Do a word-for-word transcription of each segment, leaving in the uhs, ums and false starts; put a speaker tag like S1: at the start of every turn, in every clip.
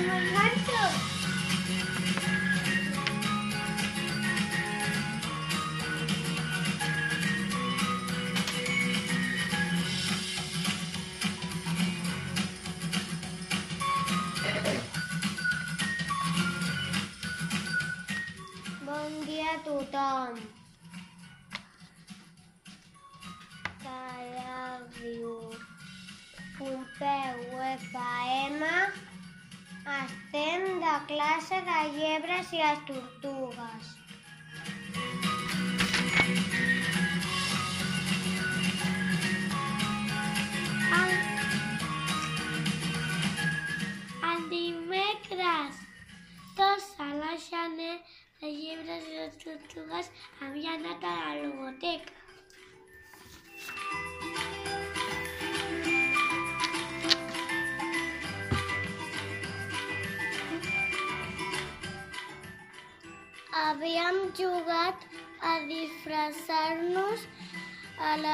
S1: molt harto. Bon dia a tothom. Ràdio Pompeu F M. Estem de classe de llebres i les tortugues. El, el dimecres tots a la gener les llebres i les tortugues havien anat a la logoteca. Havíem jugat a disfressar-nos a la,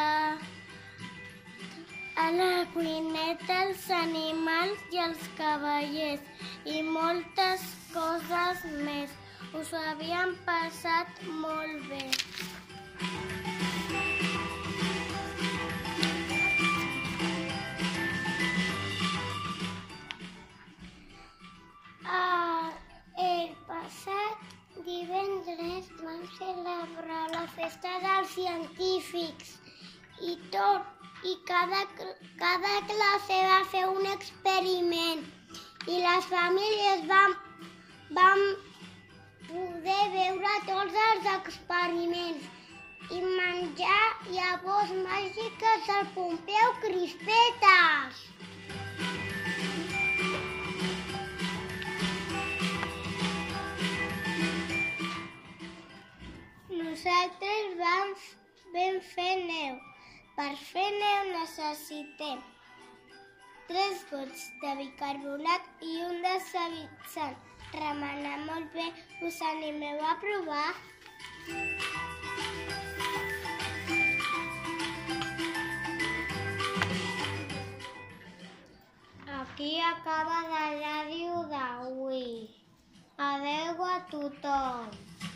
S1: a la cuineta, els animals i els cavallers i moltes coses més. Us ho havíem passat molt bé. Ah, el passat divendres vam celebrar la festa dels científics i tot, i cada, cada classe va fer un experiment i les famílies vam, vam poder veure tots els experiments i menjar llavors màgiques del Pompeu Crispetes. Nosaltres vam, vam fer neu. Per fer neu necessitem tres gots de bicarbonat i un de suavitzant. Remenar molt bé. Us animeu a provar? Aquí acaba la ràdio d'avui. Adeu a tothom.